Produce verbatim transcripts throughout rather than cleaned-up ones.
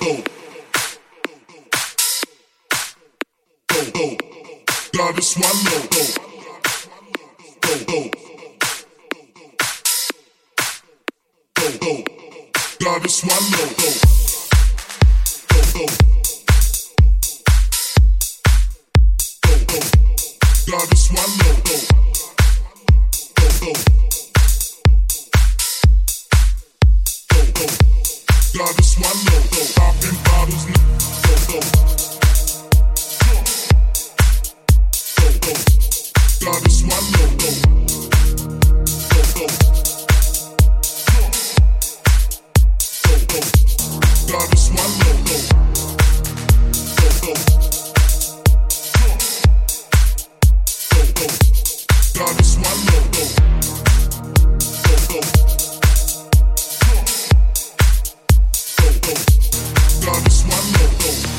Gotta swallow. Gotta swallow. Gotta swallow. Gotta swallow. Popping bottles. Gotta swallow. Gotta swallow. Gotta swallow. Gotta swallow.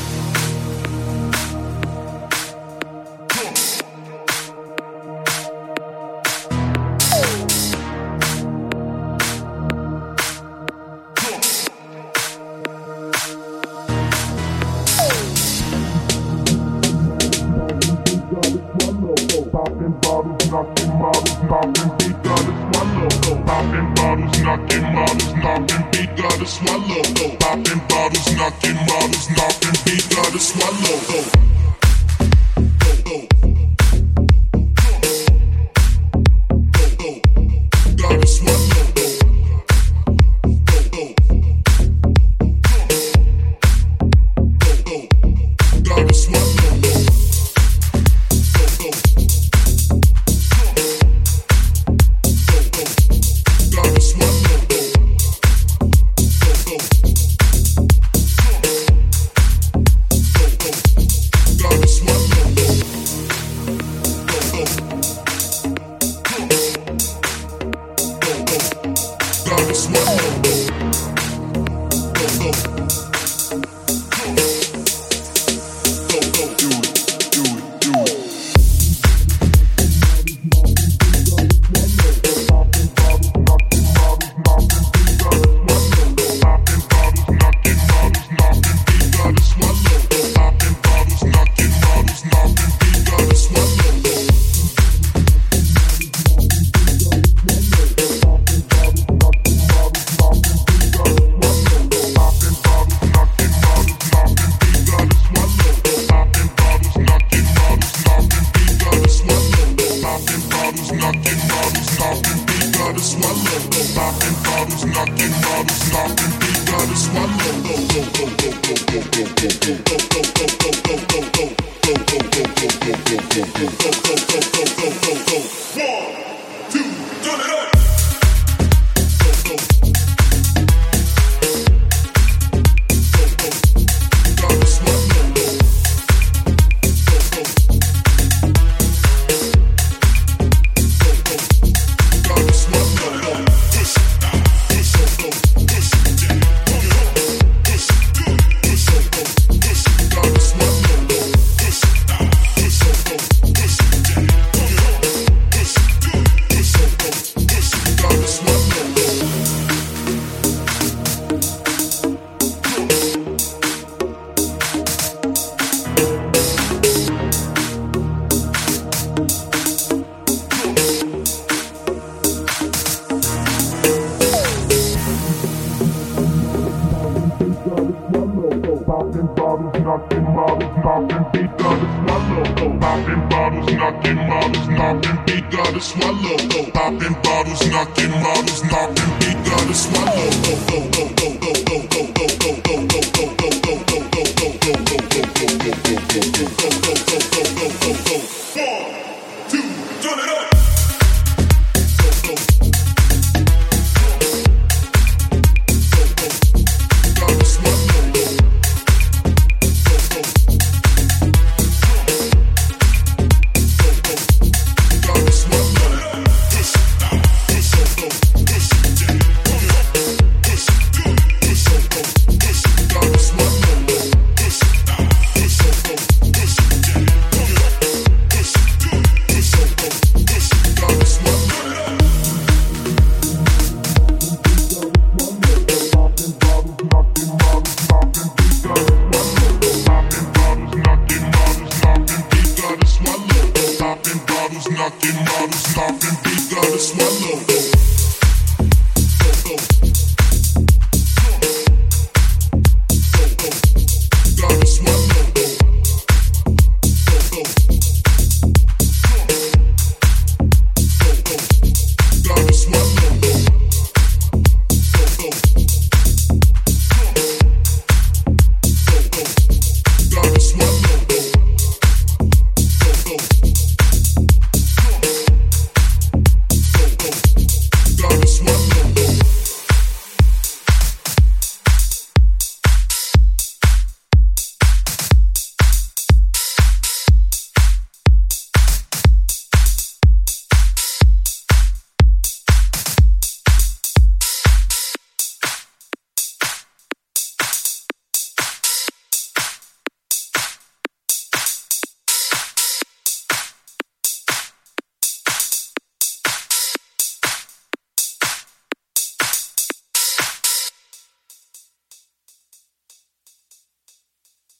Popping bottles, knocking models, popping beat, gotta swallow. Popping bottles, knocking models, popping beat, gotta swallow. Popping bottles, knocking models, popping beat, gotta swallow. Gotta swallow. Gotta swallow. Gotta swallow. Knocking models, knocking beat, gotta swallow. Popping bottles, knocking models, knocking beat, gotta swallow. One, two, turn it up. Popping bottles, knocking models, popping beat, gotta swallow. Popping bottles, knocking models, popping beat, gotta swallow. Popping bottles, knocking models, popping beat, gotta swallow.